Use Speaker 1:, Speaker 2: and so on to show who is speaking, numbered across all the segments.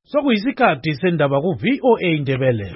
Speaker 1: Sokuyisikhathi sendaba ku-VOA Indebele.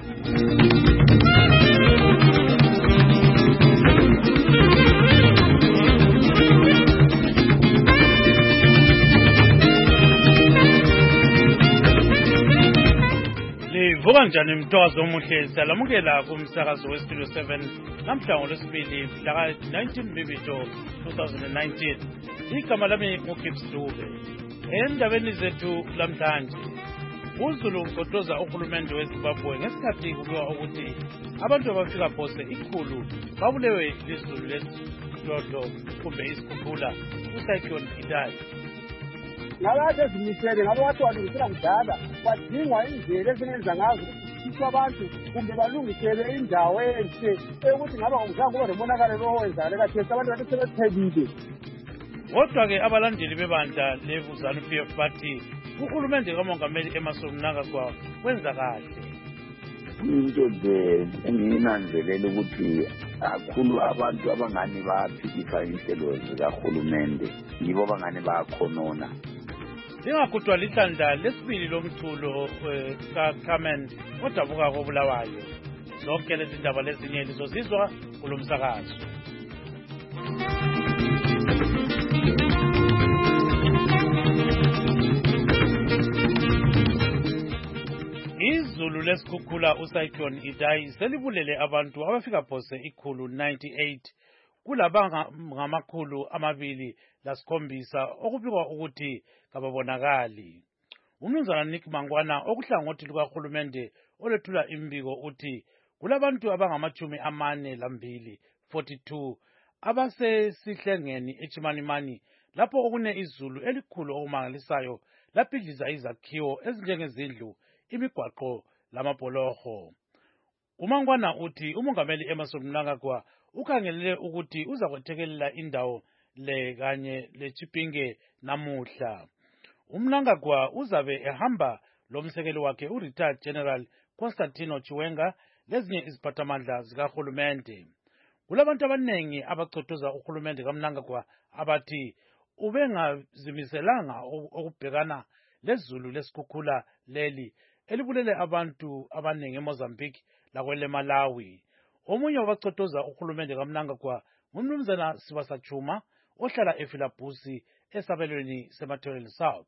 Speaker 1: Livuka njani mtwazo omuhle salamukela kumsakazo weStudio 7 namhla ngolwesibili mhla 19 Mbibito 2019. Igama lami nguGibbs Dube. Endabeni zethu lamhlanje uZulu uqoqoza uhulumende weZimbabwe ngesikhathi kubikwa ukuthi abantu abafika phose ikhulu babulewe lizulu lesihlohlo kumbe isikhukhula uCyclone Idai.
Speaker 2: Ngabathe zimisele ngabe wathi walungisela kudala kwadingwa indlela ezingenza ngazo ukuthi abantu kumbe balungisele indawo enhle ukuthi ngaba ngizange kube nomonakalo lowenza lekathi abantu bathi sebephelile.
Speaker 1: Kodwa-ke abalandeli bebandla leVuzani PF bathi uhulumende kamongameli Emmerson Mnangagwa wenza kahle.
Speaker 3: Into nje engiyinanzelela ukuthi kakhulu abantu abangani baphikisa inhlelo zikahulumende yibo abangani bakhonona.
Speaker 1: Lingakutwa lihlandla lesibili lomthulo kaCarmen odabuka koBulawayo. Zonke lezi ndaba lezinye lizozizwa kulo msakazo. Izulu lesikhukhula uCyclone Idai selibulele abantu abafika phose ikhulu 98 kulabanga ngamakhulu 207 okubikwa ukuthi kababonakali. Umnumzana Nick Mangwana okuhlangothi lukahulumende olethula imbiko uthi kulabantu abangama42 42 abasesihlengeni eChimanimani lapho okune izulu elikhulu okumangalisayo lapidliza izakhiwo ezinjengezindlu imigwaqo lamabholoho. uMangwana uthi umongameli Emmerson Mnangagwa ukhangelele ukuthi uzakwethekelela indawo le kanye leChipinge namuhla. uMnangagwa uzabe ehamba lomsekeli wakhe uRetired General Constantino Chiwenga lezinye iziphathamandla zikahulumende. Kulabantu abanengi abacotoza uhulumende kaMnangagwa abathi ubengazimiselanga ukubhekana lezulu lesikhukhula leli elibulele abantu abanengi eMozambique lakweleMalawi. Omunye wabacotoza uhulumende kaMnangagwa ngumnumzana Sibasa Chuma ohlala ePhilabhusi esabelweni seMathebele South.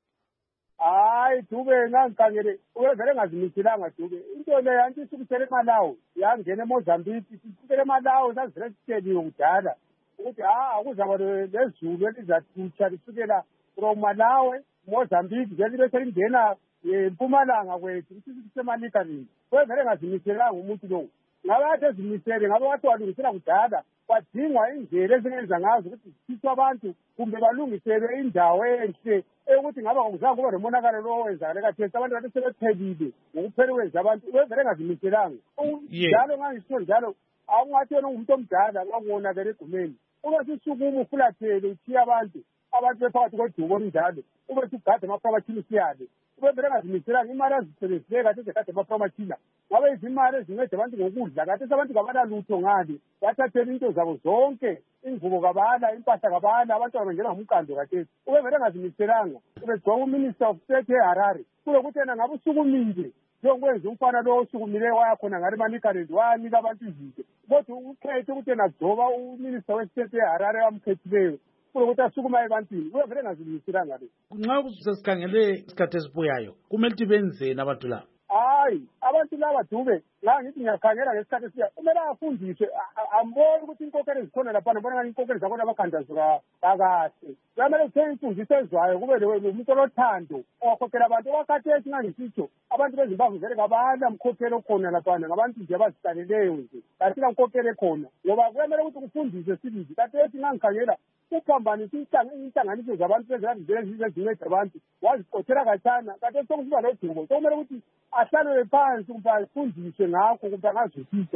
Speaker 2: Hayi Dube ngangikangele uvele ngazimiselanga Dube into le yanti isukisele eMalawi yangena eMozambique isukisele eMalawi sazivele sitsheliwe kudala ukuthi akuzaba lezulu elizathutsha lisukela from Malawi Mozambique ngelibe selingena eMpumalanga kwethu sisemanika nini uvele ngazimiselanga umuntu lo ngabathe ezimisele ngabe wathi walungisela kudala kwadingwa indlela ezingenza ngazo ukuthi sithe abantu kumbe balungisele indawo enhle ukuthi ngaba ngizange kube nomonakalo lowenza lekathi abantu bathi sebephelile ngokuphela kwenza abantu uvele ngazimiselanga njalo ngangisho njalo akungathi yena ungumuntu omdala ngakubonakala egumeni ube sisukuma ufulathele uthiya abantu bephakathi kodubo njalo ube sugade amaphakathini siyale uvele ngazimiselanga imali azisebenzile kathi ezekade amaphakathina ngabe izimali ezinceda abantu ngokudla kathi abantu kabalalutho ngale bathathela into zabo zonke ingubo kabala impahla kabala abantu abangena ngumqando kathi uvele ngazimiselanga ubegcoka uMinister of State eHarare kube kuthi yena ngabe usukumile njengokwenza umfana lo osukumileyo wayakhona ngale manikhaland wayanika abantu izinto kodwa ukhethe ukuthi yena gcoba uMinister weState eHarare wamkhethileyo kube ukuthi asukuma ebantwini uvele ngazimiselanga le.
Speaker 1: Nxa kusesikhangele isikhathi esibuyayo kumele ukuthi benzeni abantu laba?
Speaker 2: Hayi abantu laba Dube ngithi ngiyakhangela ngesikhathi esiya kumele afundiswe amboni ukuthi inkokheli ezikhona lapha ngibona ngani inkokheli zakhona abakhandazuka kakahle kumele kuthenge imfundiso ezwayo kube umuntu olothando owakhokhela abantu okakhathesi ngangisitsho abantu beZimbabwe vele kabana mkhokheli okhona lapha ngabantu nje abaziqaleleyo nje kathina mkhokheli ekhona ngoba kumele ukuthi kufundiswe sibili kathesi ngangikhangela uphambanisa inhlanganiso zabantu ezinceda abantu waziqothela katshana kathesi sokusiba lodubo sokumele ukuthi ahlalele phansi kumbe afundiswe ngakho kumbe angazwisisa.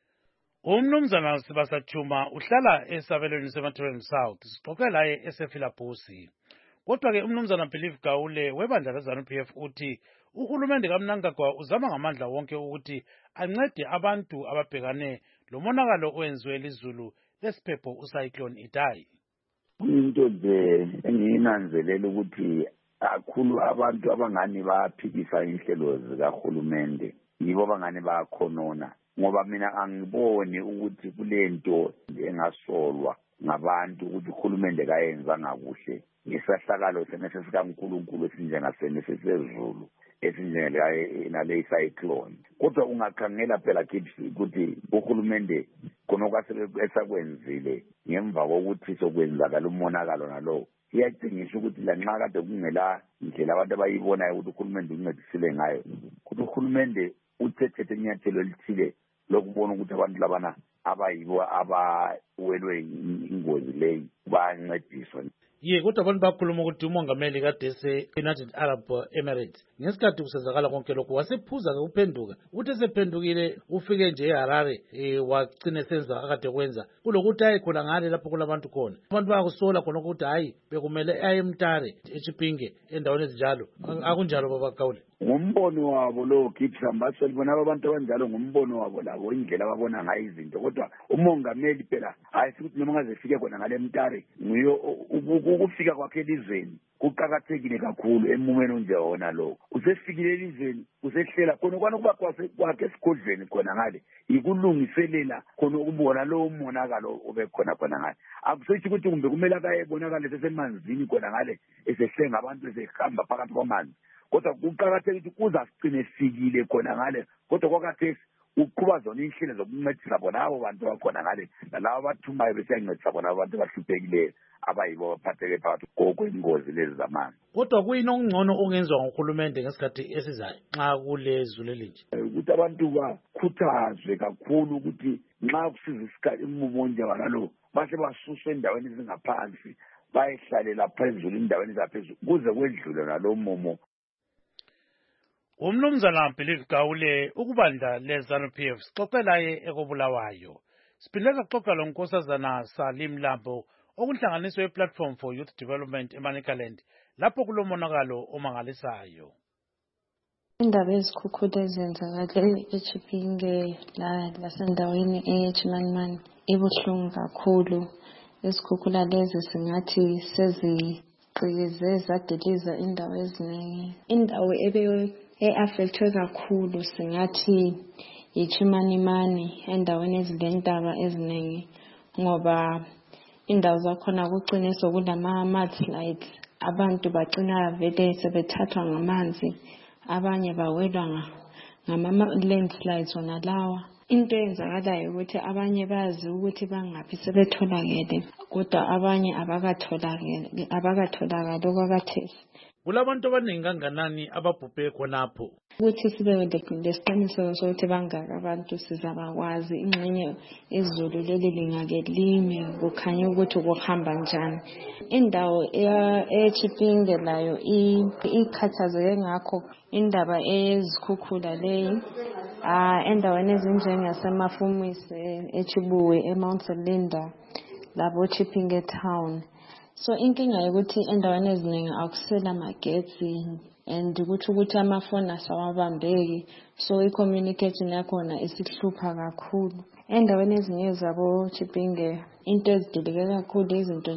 Speaker 1: Umnumzana Sibasa Chuma uhlala esabelweni seMathebele South sixoxe laye esePhilabhusi. Kodwa-ke umnumzana Believe Gawule webandla leZanu PF uthi uhulumende kaMnangagwa uzama ngamandla wonke ukuthi ancede abantu ababhekane lomonakalo owenziwe lizulu lesiphepho uCyclone Idai.
Speaker 3: Into nje engiyinanzelela ukuthi kakhulu abantu abangani baphikisa inhlelo zikahulumende yibo abangani bayakhonona ngoba mina angiboni ukuthi kulento engasolwa ngabantu ukuthi uhulumende kayenzanga kuhle ngesahlakalo senese sikaNkulunkulu esinjengasene sesezulu esinjengale cyclone kodwa ungakhangela phela kithi ukuthi uhulumende khona kwasesakwenzile ngemva kokuthi sokwenzakala umonakalo nalowo iyacingisa ukuthi lanxa kade kungela indlela abantu abayibonayo ukuthi uhulumende uncedisile ngayo ukuthi uhulumende uthethe inyathelo elithile lokubona ukuthi abantu labana abayibo abawelwe ingozi leyi bayancediswa.
Speaker 1: Kodwa abantu bakhuluma ukuthi umongameli kade ese-United Arab Emirates ngesikhathi kusenzakala konke lokhu wasephuza-ke uphenduka uthi esephendukile ufike nje eHarare wagcina esenza akade kwenza kulokuthi aye khona ngale lapho kulabantu khona abantu bayakusola khona ukuthi hayi bekumele aye eMtare eChipinge endaweni ezinjalo akunjalo baba Gaule.
Speaker 3: Ngumbono wabo lo Gibson bona abantu abanjalo ngumbono wabo labo indlela ababona ngayo izinto kodwa umongameli phela hayi ukuthi noma ngazefike khona ngale Mtare nguyo ukufika kwakhe elizweni kuqhakathekile kakhulu emumeni onje wona lo usefikile elizweni usehlela khona kuba kwakhe esigodlweni khona ngale ikulungiselela khona ukubona lo umonakalo obekhona khona ngale akusethi ukuthi kumbe kumele akayebonakala sesemanzini khona ngale esehlenga abantu esehamba phakathi kwamanzi kodwa kuqhakathekile ukuthi kuza sigcine fikile khona ngale kodwa kwakhathesi uqhuba zona inhlelo zokuncedisa bona abo bantu bakhona ngale nalabo abathumayo besiyancedisa bona abantu abahluphekile abayibo baphatheke phakathi kokwengozi lezi zamanzi.
Speaker 1: Kodwa kuyini okungcono okungenzwa nguhulumende ngesikhathi esizayo nxa kulezulu elinje
Speaker 3: ukuthi abantu bakhuthazwe kakhulu ukuthi nxa kusiza isikhathi umumo onjengalalo bahle basuswe endaweni ezingaphansi bayehlalela phezulu endaweni zaphezulu kuze kwedlule nalo mumo.
Speaker 1: Umnumzana Believe Gaule ukubandla leZANU-PF sixoxelaye ekobulawayo siphinde saxoxa lo Nkosazana Salim Lambo okuhlanganiswe ePlatform for Youth Development eManicaland lapho kulomonakalo omangalisayo.
Speaker 4: Indaba ezikhukhula ezenzakale eChipinge lasendaweni eChimanimani ibuhlungu kakhulu. Izikhukhula lezi singathi seziqikize zadiliza indawo eziningi. Indawo e-affectwe kakhulu singathi iChimanimani endaweni ezilentaba eziningi ngoba indawo zakhona kugcine sokulama-mudslides abantu bagcina vele sebethathwa ngamanzi abanye bawelwa ngama-landslides wona lawa. Into eyenzakalayo ukuthi abanye bazi ukuthi bangaphi sebetholakele kodwa abanye abakatholakali okwakathesi.
Speaker 1: Kulabantu abaningi kanganani ababhubhe khonapho?
Speaker 4: Ukuthi sibe lesiqiniseko sokuthi bangaka abantu sizabakwazi ingxenye izulu leli lingake lime kukhanya ukuthi kuhamba njani. Indawo eChipinge layo ikhathazeke ngakho indaba ezikhukhula leyi endaweni ezinjengasemafumisi eChibuwe eMount Selinda labo Chipinge town. So inkinga yokuthi endaweni eziningi akusela magetsi and ukuthi amafoni asawabambeki so i-communication yakhona isihlupha kakhulu. Endaweni ezinye zabo Chipinge into ezidilike kakhulu izinto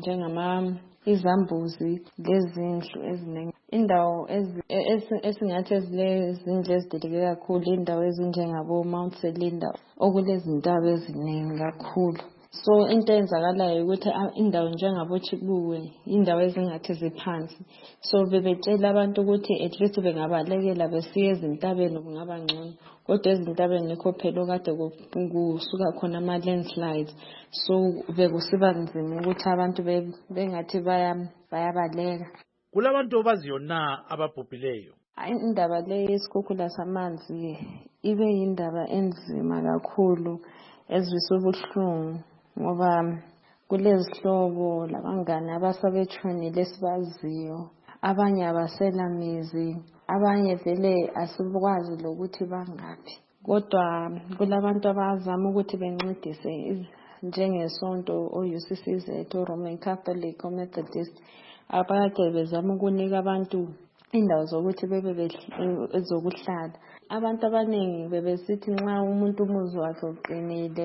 Speaker 4: izambuzi lezindlu eziningi. Indawo esingathi ezindlu ezidilike kakhulu indawo ezinjengabo Mount Selinda okulezintaba eziningi kakhulu. So into eyenzakalayo ukuthi indawo njengabo Chibuwe indawo ezingathi ziphansi so bebetshela abantu ukuthi at least bengabalekela besiye ezintabeni kungaba ngcono kodwa ezintabeni nikho phela okade kusuka khona ama-landslides so bekusiba nzima ukuthi abantu bengathi bayabaleka.
Speaker 1: Kulabantu abaziyo na ababhubhileyo?
Speaker 4: Indaba le yesikhukhula samanzi ibe yindaba enzima kakhulu ezwisa ubuhlungu ngoba kulezihlobo labangane abasabetshonile esibaziyo abanye abaselamizi abanye vele asibukwazi lokuthi bangaphi kodwa kulabantu abazama ukuthi bencedise njengesonto o-UCCZ o-Roman Catholic o-Methodist abakade bezama ukunika abantu indawo zokuthi bebe ezokuhlala. Abantu abaningi bebesithi nxa umuntu umuzi wakhe uqinile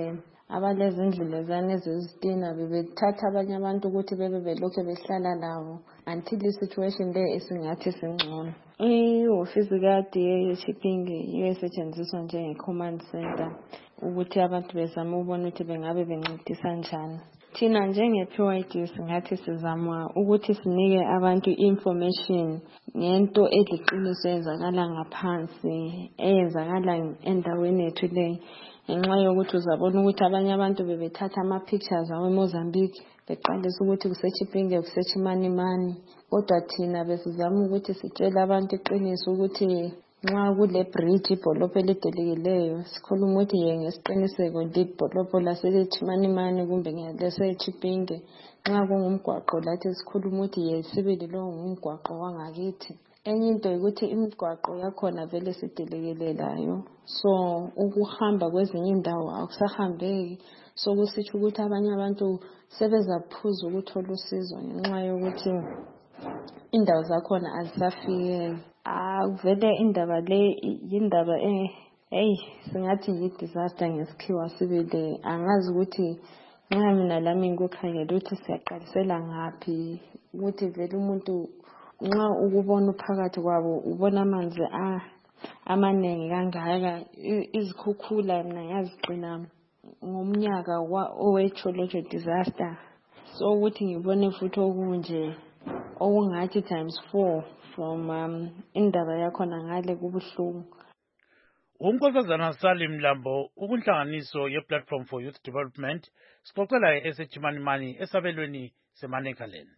Speaker 4: abalezindlulezane ezezitina bebethatha abanye abantu ukuthi bebe belokhu behlala labo until i-situation le esingathi singcono. Ihhovisi ka-DA-Shipping iyosetshenziswa njenge-command center ukuthi abantu bezame ukubona ukuthi bengabe bencedisa njani. Thina njenge-PYD singathi sizama ukuthi sinike abantu information ngento eliqiniso eyenzakala ngaphansi eyenzakala endaweni yethu le. Ngenxa yokuthi uzabona ukuthi abanye abantu bebethatha ama-pictures awe-Mozambique beqalisa ukuthi kuseChipinge kuseChimanimani, kodwa thina besizama ukuthi sitshele abantu iqiniso ukuthi nxa kule bridge ibholopho elidelikileyo sikhuluma ukuthi ngesiqiniseko libholopho laseChimanimani kumbe ngelaseChipinge. Nxa kungumgwaqo lathi sikhuluma ukuthi yesibili lo ngumgwaqo wangakithi. Enye into ukuthi imigwaqo yakhona vele sidelekelelayo, so ukuhamba kwezinye indawo akusahambeki, so kusitsho ukuthi abanye abantu sebezaphuza ukuthola usizo ngenxa yokuthi indawo zakhona azisafikeki. Vele indaba le yindaba singathi yi-disaster ngesikhiwa sibili. Angazi ukuthi nxa mina lami ngikukhangela ukuthi siyaqalisela ngaphi, ukuthi vele umuntu nxa ukubona phakathi kwabo ubona amanzi amaningi kangaka. Izikhukhula mina ngiyazigcina ngomnyaka owe-geological disaster, so ukuthi ngibone futhi okunje okungathi times 4 from indaba yakhona ngale kubuhlungu.
Speaker 1: Unkosazana Salim Mlambo ukunhlanganiso ye-Platform for Youth Development sixoxela eseChimanimani esabelweni seManekaland.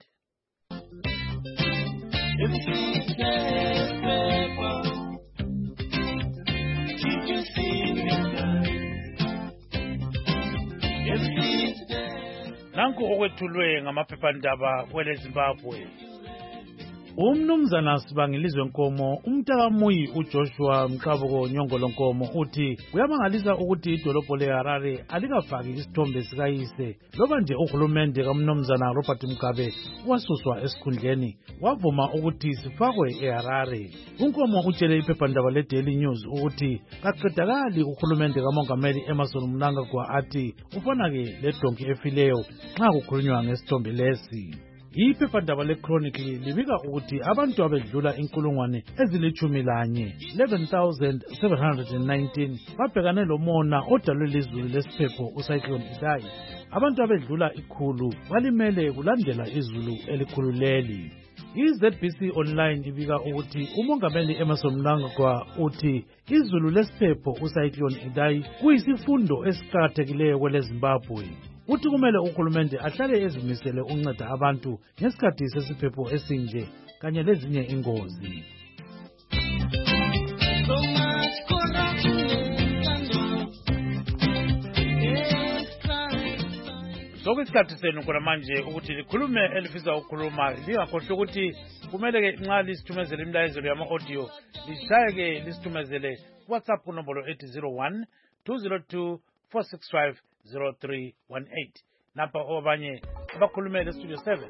Speaker 1: Nanku okwethulwe ngamaphephandaba kwele Zimbabwe. Umnumzana Sibangilizwe Nkomo, umntakamuyi uJoshua Mqabuko Nyongolo Nkomo uthi kuyamangalisa ukuthi idolobho leHarare alikafaki isithombe sikayise loba nje uhulumende kaMnumzana Robert Mugabe wasuswa esikhundleni wavuma ukuthi sifakwe eHarare. uNkomo utshele iphephandaba leDaily News ukuthi kaqedakali uhulumende kaMongameli Emmerson Mnangagwa athi ufana-ke ledonki efileyo nxa kukhulunywa ngesithombe lesi. Iphephandaba leChronicle libika ukuthi abantu abedlula 11,719 babhekane lomona odalwe lizulu lesiphepho uCyclone Idai. Abantu abedlula 100 balimele kulandela izulu elikhulu leli. iZBC Online ibika ukuthi uMongameli Emmerson Mnangagwa uthi izulu lesiphepho uCyclone Idai kuyisifundo esiqhakathekileyo kwele Zimbabwe. Uthi kumele uhulumende ahlale ezimisele unceda abantu ngesikhathi sesiphepho esinje kanye lezinye ingozi. Sokusikhathi senu khona manje ukuthi likhulume elifisa ukukhuluma, lingakhohlwa ukuthi kumele ke nxa lisithumezele imlayezelo yama-audio lishayeke lisithumezele WhatsApp kunombolo 801 202 4650318. Napha obanye abakhulumele Studio 7.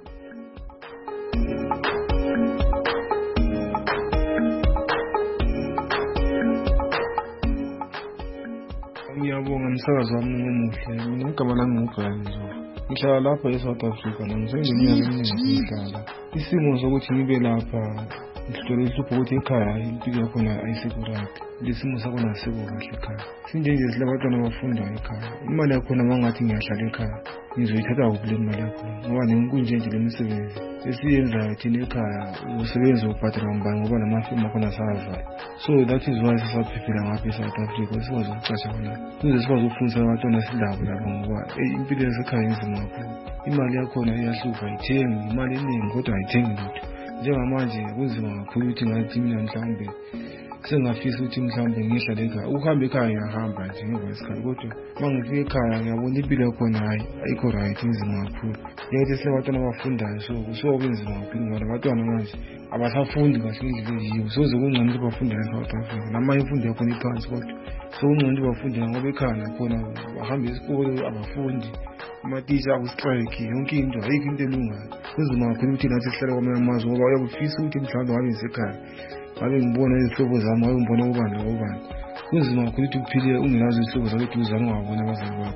Speaker 5: Ngiyabonga msakazi wami ngomuhle. Mina igama lami nguBrian Nzovu. Ngihlala lapha eSouth Africa ngiseneminyaka eminingi ngihlala. Isimo sokuthi ngibe lapha ngihlole ihlupho ukuthi ekhaya impilo yakhona ayisekho right. Lesimo sakhona ayisekho kahle ekhaya. Sinjenje silabantwana abafundayo ekhaya. Imali yakhona mangathi ngiyahlala ekhaya ngizoyithatha kuphi le mali yakhona ngoba kunje le misebenzi esiyenzayo thina ekhaya usebenza ubhadala mbani ngoba namafirma akhona sayavala. So that is why sisaphephela ngapha eSouth Africa sikwazi ukucatsha khona kuze sikwazi ukufundisa abantwana silabo lapho ngoba impilo yasekhaya inzima kakhulu. Imali yakhona iyahlupha ayithengi imali eningi kodwa ayithengi lutho. Njengamanje kunzima kakhulu ukuthi ngathi mina mhlawumbe sengafisa ukuthi mhlawumbe ngihlale ekhaya. Ukuhamba ekhaya ngiyahamba nje ngemva kwesikhathi kodwa mangifika ekhaya ngiyabona impilo yakhona ayikho right, inzima kakhulu. Ngiyathi silabantwana abafundayo so kunzima kakhulu ngoba abantwana manje abasafundi kahle indlela eyiyo. Soze kungcono ukuthi bafundele eSouth Africa namanye imfundo yakhona iphansi kodwa kungcono ukuthi bafundele ngoba ekhaya nakhona bahamba esikolo abafundi amatisha akustrike yonke into ayikho into elungayo. Kunzima kakhulu ukuthi nathi sihlale kwamanye amazwe ngoba uyakufisa ukuthi mhlawumbe ngabe ngisekhaya ngabe ngibona izihlobo zami ngabe ngibona ubani. Kunzima kakhulu ukuthi uphile ungenazo izihlobo zakho eduzane ungabona abazali bakho.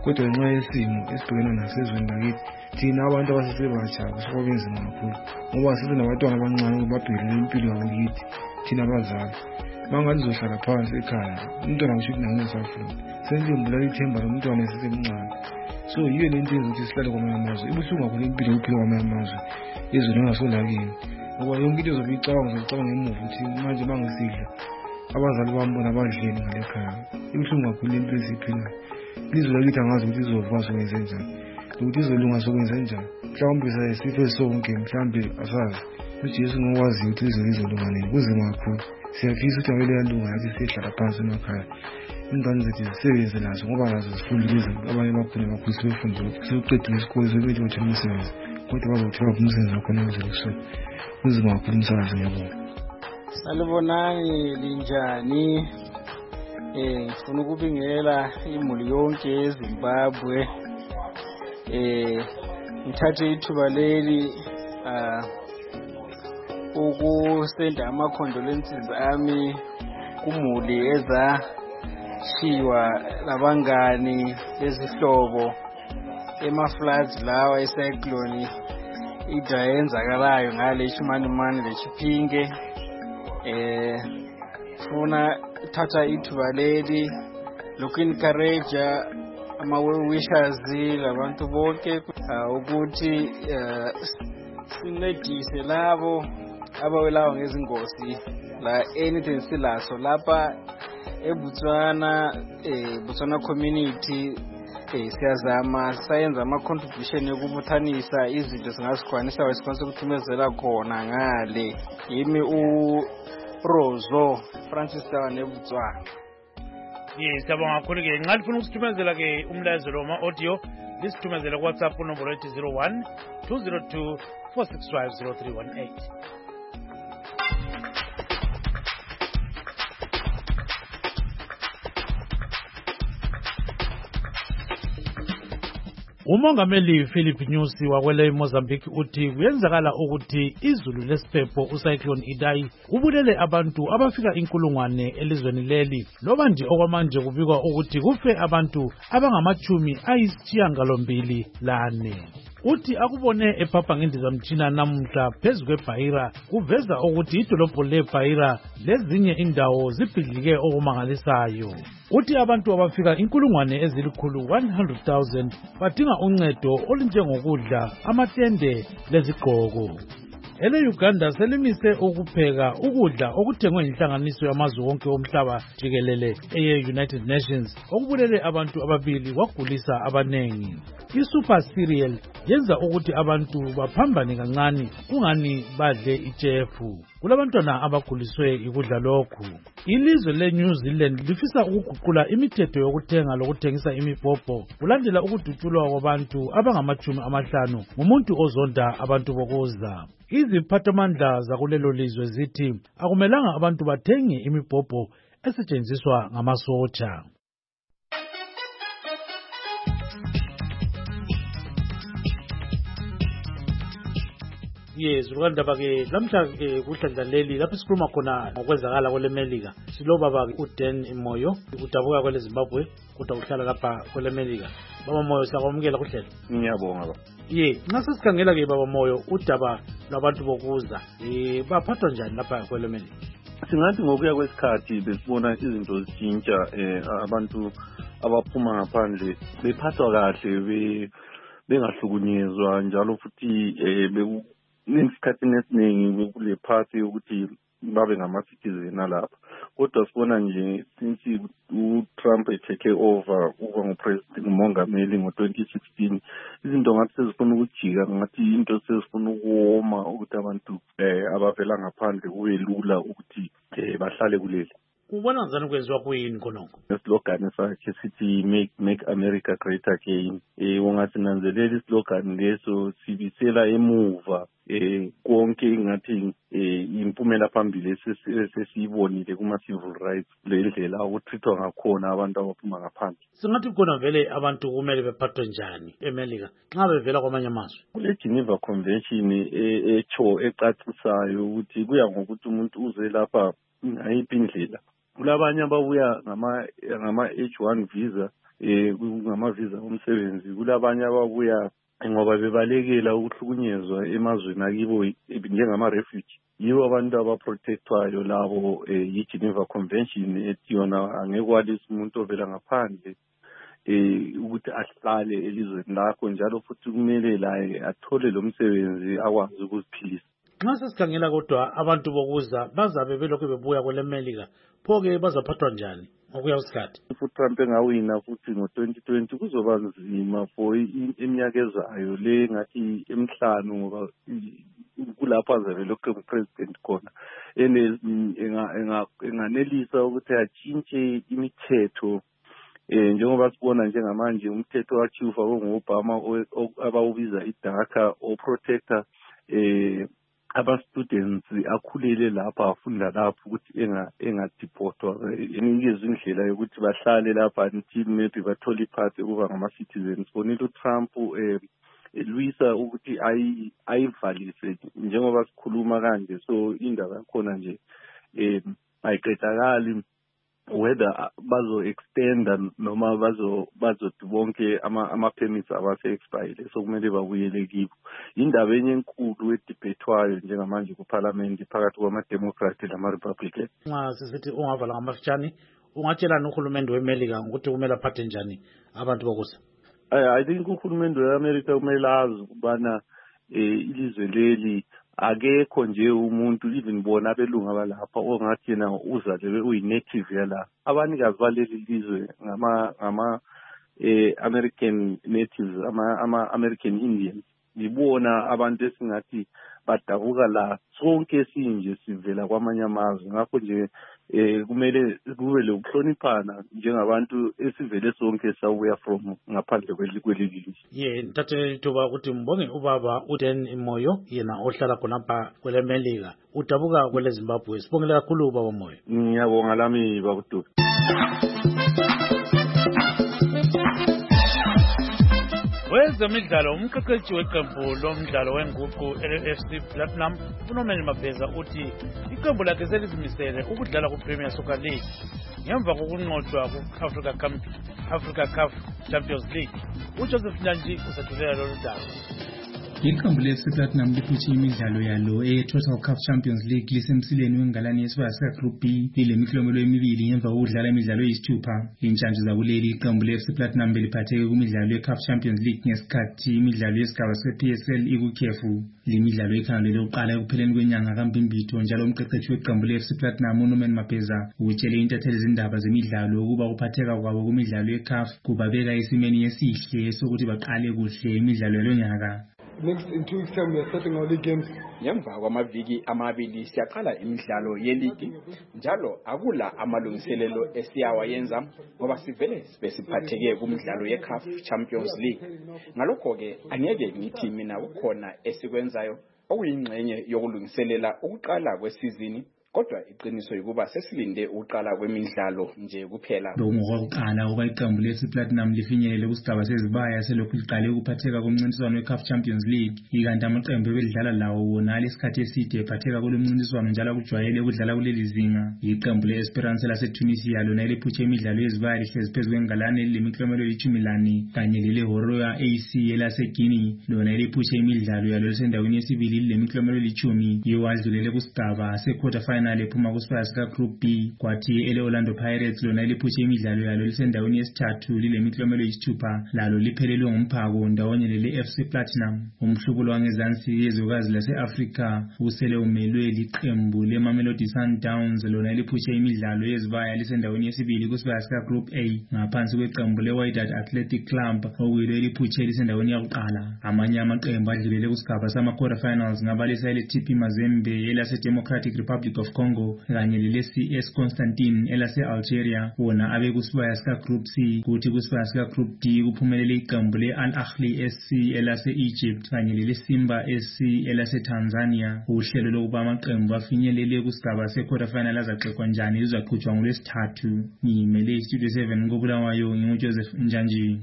Speaker 5: kodwa ngenxa yesimo esibhekene nasezweni lakithi thina abantu abasesebatsha kusuka benzima kakhulu ngoba sisenabantwana abancane babhekele impilo yabo kithi thina abazali mangathi sizohlala phansi ekhaya umntwana ngisho ukuthi nangisafunda sengibulala ithemba lomntwana esesemncane. So yiyo le nto ukuthi sihlale kwamanye amazwe ibuhlungu kakhulu impilo yokuphila kwamanye amazwe ezweni engasolakini ngoba yonke into zobe icabanga ngemuva ukuthi manje bangisidla abazali bami bona badleni ngale khaya. Ibuhlungu kakhulu impilo esiyiphilayo. Ilizwe lakithi angazi ukuthi izova sokwenze njani nokuthi izolunga sokwenze njani. Mhlawumbe sayisife sonke mhlawumbe asazi uJesu ngokwaziyo ukuthi izolunga nini. Kuzima kakhulu. Siyafisa ukuthi ngeke yalunga yathi sihlala phansi emakhaya ingane zethu zisebenze nazo ngoba nazo zifundile izinto abanye bakhona bakhulu sebefundile sebeqedile isikole sebethi bathola umsebenzi kodwa bazothola umsebenzi wakhona ezelosweni. Kuzima kakhulu umsebenzi ngiyabona.
Speaker 6: Salibonani linjani? Ngifuna ukubingelela imuli yonke eZimbabwe. Ngithathe ithuba leli ukusenda ama-condolences ami kumuli ezashiywa labangani lezihlobo ema-floods lawa ecyclone idayenzakalayo ngale Chimanimani leChipinge. Funa thatha ithuba leli loku-encourage ama-well-wishers labantu bonke ukuthi sincedise labo abawelayo ngezingozi la anything silaso lapha eBotswana community. Siyazama sayenza ama-contribution yokubuthanisa izinto singasikwanisa wesikwanisa ukuthumezela khona ngale yimi uRozo Francis neBotswana.
Speaker 1: Siyabonga kakhulu ke nxa lifuna ukusithumezela ke umlayezo lo ma-audio lisithumezele kuWhatsApp unombolo ethi 01 202 465 0318. Umongameli Philip Nyusi wakwele Mozambique uthi kuyenzakala ukuthi izulu lesiphepho ucyclone Idai ubulele abantu abafika inkulungwane elizweni leli loba nje okwamanje kubikwa ukuthi kufe abantu abangama-94. Uthi akubone ephapha ngendizamtshina namuhla phezu kweBhaira kuveza ukuthi idolobho leBhaira lezinye indawo zibhidlike okumangalisayo. Uthi abantu abafika inkulungwane ezili-100,000 badinga uncedo olunjengokudla, amatende lezigqoko. Uganda selimise ukupheka ukudla okuthengwe yinhlanganiso yamazwe wonke omhlaba jikelele eye-United Nations okubulele abantu ababili kwagulisa abanengi. I-Super Cereal yenza ukuthi abantu baphambane kancane kungani badle ijefu. Kulabantwana abaguliswe ikudla lokhu. Ilizwe le-New Zealand lifisa ukuguqula imithetho yokuthenga lokuthengisa imibhobho kulandela ukudutshulwa kwabantu abangama-50 ngumuntu ozonda abantu bokuza. Iziphathamandla zakulelo lizwe zithi akumelanga abantu bathenge imibhobho esetshenziswa ngamasotsha. Zilukandaba ke lamhla kuhlandla leli lapho sikhuluma khona ngokwenzakala kwelemelika silobaba uDan Moyo udabuka kwele Zimbabwe kodwa uhlala lapha kwelemelika. Baba Moyo siyakwamukela kuhlelo.
Speaker 7: Ngiyabonga baba.
Speaker 1: Nxa sesikhangela ke baba Moyo udaba lwabantu bokuza baphathwa njani lapha kwelemelika?
Speaker 7: Singathi ngokuya kwesikhathi besibona izinto zitshintsha abantu abaphuma ngaphandle bephathwa kahle bengahlukunyezwa njalo futhi nesikhathini esiningi kule party ukuthi babe ngama-citizen alapha. Kodwa sibona nje since uTrump etake over ngupresident ngumongameli ngo-2016 izinto ngathi sezifuna ukujika ngathi into sezifuna ukuwoma ukuthi abantu abavela ngaphandle kube lula ukuthi bahlale kuleli.
Speaker 1: Ubona njani kwenziwa kuyini khonokho?
Speaker 7: Slogan sakhe sithi make America great again. Ungasinanzelela islogan leso sibisela emuva konke ngathi impumela phambili sesiyibonile kuma civil rights lendlela ukutrithwa ngakhona abantu abaphuma ngaphandle.
Speaker 1: Singathi khona vele abantu kumele bephathwe njani eMelika nxa bevela kwamanye amazwe?
Speaker 7: Kule Geneva Convention echo ecacisayo ukuthi kuya ngokuthi umuntu uze lapha ngayiphi indlela kulabanye ababuya ngama H1 visa ngama visa omsebenzi, kulabanye ababuya ngoba bebalekela ukuhlukunyezwa emazweni akibo njengama refugee. Yibo abantu abaprotectwayo labo yi-Geneva Convention ethi yona angekwalisa umuntu ovela ngaphandle ukuthi ahlale elizweni lakho, njalo futhi kumele la athole lo msebenzi akwazi ukuziphilisa.
Speaker 1: Nxa sesikhangela kodwa abantu bokuza bazabe belokhu bebuya kwele Melika, pho-ke bazaphathwa njani ngokuya kwesikhathi?
Speaker 7: Futhi Trump engawina futhi ngo-2020 kuzoba nzima for iminyaka ezayo le ngathi emihlanu, ngoba kulapho azabe lokhu emupresident khona. Enganelisa ukuthi atshintshe imithetho njengoba sibona njengamanje umthetho wachifa ngo-Obama abawubiza iDACA oprotector aba-students akhulele lapha afunda lapho ukuthi engadipotwa, enikeza indlela yokuthi bahlale lapha until maybe bathole iphathi ukuba ngama-citizens. Bonile uTrump lwisa ukuthi ayivalise njengoba sikhuluma kanje. So indaba yakhona nje ayiqedakali whether bazo-extenda noma bazothi bonke ama-permits abase-expire, so kumele babuyele kibo. Indaba enye enkulu edibhethwayo njengamanje kuParliament phakathi kwama-Democrat nama-Republican.
Speaker 1: Nxa sisithi ungavala ngamafitshane, ungatshelani uhulumende weMelika ukuthi kumele aphathe njani abantu bokusa?
Speaker 7: I think uhulumende we-America kumele azi ukubana ilizwe leli akekho nje umuntu, even bona abelungu abalapha ongathi yena uzalelwe uyi-native yala. Abanikazi baleli lizwe ngama American natives, ama-American Indians. Yibona abantu esingathi badabuka la, sonke sinje sivela kwamanye amazwe. Ngakho nje kumele kube lokuhloniphana njengabantu esivele sonke sabuya from ngaphandle kweli lizwe.
Speaker 1: Ntathe ithuba ukuthi mbonge ubaba uDan Moyo, yena ohlala khonapha kwele Melika, udabuka kwele Zimbabwe. Sibongele kakhulu ubaba Moyo.
Speaker 7: Ngiyabonga lami bakuDube.
Speaker 1: Wezemidlalo, umqeqeshi weqembu lomdlalo wenguqu LFC Platinum uNomel Mabheza uthi iqembu lakhe selizimisele ukudlala kuPremier Soccer League ngemva kokunqotshwa ku-Africa Cup Champions League. uJoseph Nyanji usethulela lolu daba.
Speaker 8: Iqembu le-FC Platinum liphuthe imidlalo yalo e-Total Cup Champions League lisemsileni wengalani yesibaya sika-Group B lilemiklomelo emibili ngemva kokudlala imidlalo eyisithupha. Intshantshi zakuleli iqembu le-FC Platinum beliphatheke kumidlalo ye-Cup Champions League ngesikhathi imidlalo yesigaba se-PSL ikukhefu. Limidlalo ikhangelelwe ukuqala ekupheleni kwenyanga kaMbimbitho, njalo umqeqeshi weqembu le-FC Platinum uNomel Mabheza utshele intatheli izindaba zemidlalo ukuba ukuphatheka kwabo kumidlalo ye-CAF kubabeka esimeni esihle sokuthi baqale kuhle imidlalo yalonyaka.
Speaker 5: Next, in 2 weeks' time, we are starting our league games.
Speaker 9: Ngemva kwamaviki amabili siyaqala imidlalo yeligi, njalo akula amalungiselelo esiyawayenza ngoba sivele besiphatheke kumidlalo ye-CAF Champions League. Ngalokho-ke angeke ngithi mina kukhona esikwenzayo okuyingxenye yokulungiselela ukuqala kwesizini, kodwa iqiniso ukuba sesilinde ukuqala kwemidlalo nje kuphela.
Speaker 8: Ngokuqala ukuba iqembu le-FC Platinum lifinyelele kusigaba sezibaya selokhu liqale ukuphatheka komncintiswano we-CAF Champions League, ikanti amaqembu ebelidlala lawo wona lesikhathi eside ephatheka kulo mncintiswano njalo kujwayele ukudlala kuleli zinga. Iqembu le-Esperance laseTunisia lona eliphutshe imidlalo yezibaya lihlezi phezu kwengalane lilemiklomelo ye-14 kanye lele-Horoya AC elaseGuinea lona eliphutshe imidlalo yalo lisendaweni yesibili lilemiklomelo ye-10. Yiwo adlulele kusigaba se-quarter final ephuma kusibaya sika-Group B, kwathi ele-Orlando Pirates lona eliphutshe imidlalo yalo lisendaweni yesithathu lilemiklomelo yisithupha lalo liphelelwe ngumphako ndawonye lele-FC Platinum. Umhlubulo wangezansi yezwekazi lase-Afrika usele umelwe liqembu le-Mamelodi Sundowns lona eliphutshe imidlalo yezibaya lisendaweni yesibili kusibaya sika-Group A ngaphansi kweqembu le-Wydad Athletic Club okuyilo eliphutshe lisendaweni yakuqala. Amanye amaqembu adlulele kusigaba sama-quarter finals ngabalisa ele-TP Mazembe elase-Democratic Republic of Congo kanye lele-CS Constantine elase-Algeria wona abe kusibaya sika-Group C, kuthi kusibaya sika-Group D kuphumelele iqembu le-Al Ahly SC elase-Egypt kanye lele-Simba SC elase-Tanzania. Uhlelo lokuba amaqembu afinyelele kusigaba se-quarter final azaxoxwa njani luzaqhutshwa ngolwesithathu. Ngimele iStudio 7 koBulawayo, nginguJoseph Njanji.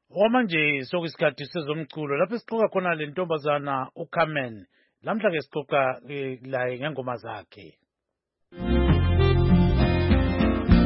Speaker 1: Manje sokuyisikhathi sezomculo lapho sixoxa khona le ntombazana uCarmen. Lamhla-ke sixoxa laye ngengoma zakhe.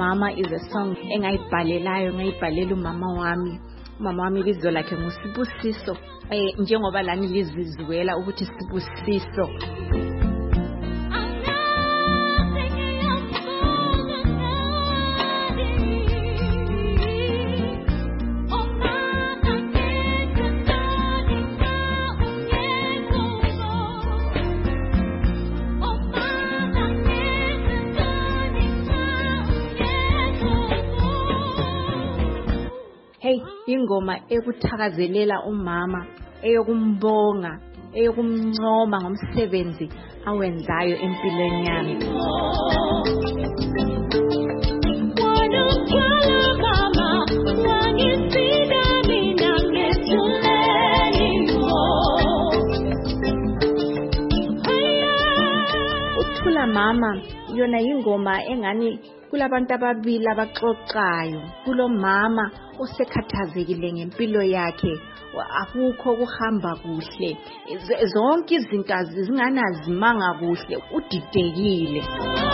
Speaker 4: Mama is a song engayibhalelayo ngayibhalela umama wami ibizo lakhe nguSibusiso njengoba lani lizizuela ukuthi Sibusiso. Ingoma ekuthakazelela umama, eyokumbonga, eyokumncoma ngomsebenzi awenzayo empilweni yami. Uthula Mama yona ingoma engani kulabantu ababili abaxoxayo, kulo mama osekhathazekile ngempilo yakhe, akukho kuhamba kuhle, zonke izinto zinganazimanga kuhle, udidekile.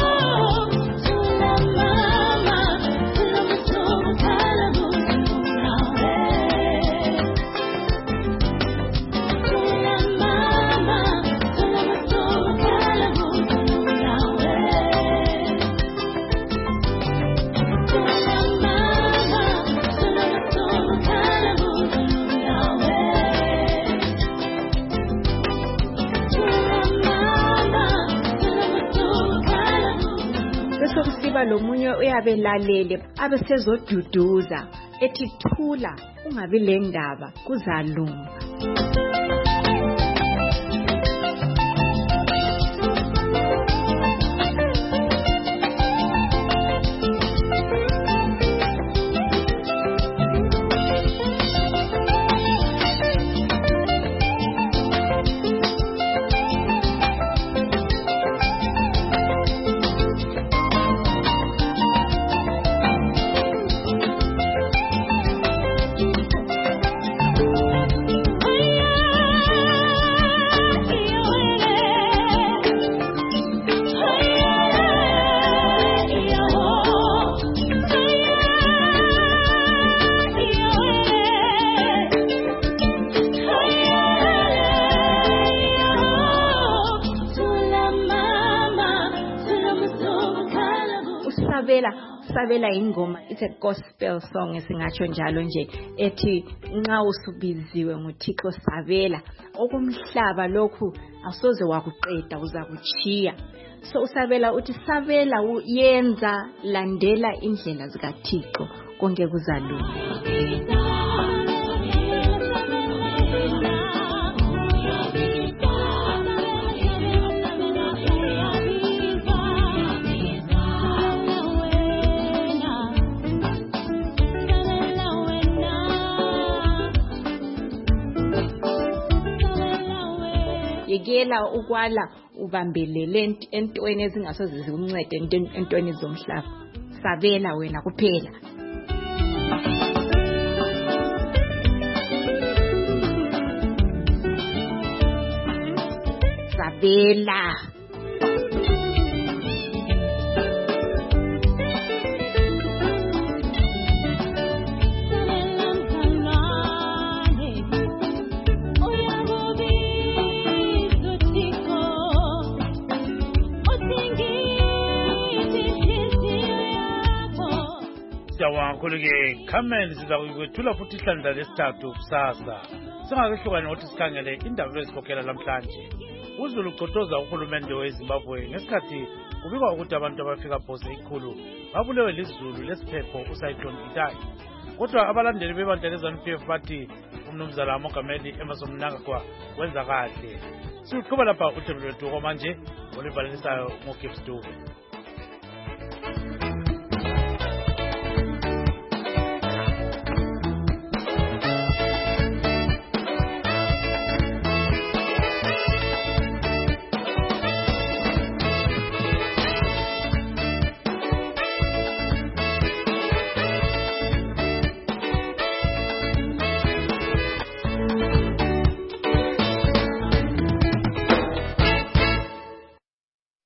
Speaker 4: Lo munye uyabelalele abesezoduduza ethi thula ungabi le ndaba kuzalunga. Sabela ingoma, it's a gospel song esingatsho njalo nje ethi nxa usubiziwe nguThixo sabela okumhlaba lokhu asoze wakuqeda uzakuchiya. So usabela uthi sabela yenza landela indlela zikaThixo konke kuzalunga. Yekela ukwala ubambelele entweni ezingasoze zikuncede entweni zomhlaba. Sabela wena kuphela. Sabela.
Speaker 1: Khuluke Carmen siza kukwethula futhi ihlandla lesithathu kusasa. Singakehlukane ukuthi sikhangele indaba ezikhokhela namhlanje. uZulu uqotoza uhulumende weZimbabwe ngesikhathi kubikwa ukuthi abantu abafika phose ikhulu babulewe lizulu lesiphepho uCyclone Idai. Kodwa abalandeli bebandla leZANU-PF bathi umnumzana uMongameli Emmerson Mnangagwa wenza kahle. Siqhubeka lapha uhlelo lwethu manje olibhalanisayo ngoGibbs Dube.